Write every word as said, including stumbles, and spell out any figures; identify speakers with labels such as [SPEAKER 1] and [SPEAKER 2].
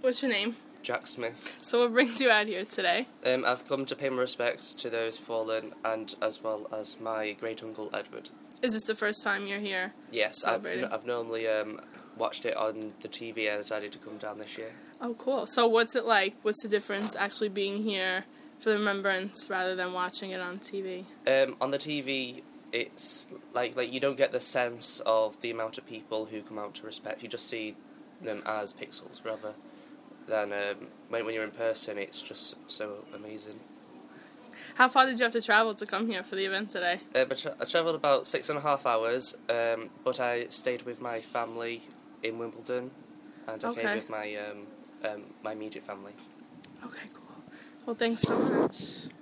[SPEAKER 1] What's your name?
[SPEAKER 2] Jack Smith.
[SPEAKER 1] So what brings you out here today?
[SPEAKER 2] Um, I've come to pay my respects to those fallen, and as well as my great uncle Edward.
[SPEAKER 1] Is this the first time you're here?
[SPEAKER 2] Yes, I've
[SPEAKER 1] celebrating?
[SPEAKER 2] I've normally um, watched it on the T V and decided to come down this year.
[SPEAKER 1] Oh, cool. So what's it like? What's the difference actually being here for the remembrance rather than watching it on T V?
[SPEAKER 2] Um, on the T V, it's like like you don't get the sense of the amount of people who come out to respect. You just see them as pixels rather than um, when when you're in person. It's just so amazing.
[SPEAKER 1] How far did you have to travel to come here for the event today?
[SPEAKER 2] Uh, but tra- I travelled about six and a half hours, um, but I stayed with my family in Wimbledon, and I
[SPEAKER 1] Okay.
[SPEAKER 2] came with my um, um, my immediate family.
[SPEAKER 1] Okay, cool. Well, thanks so much.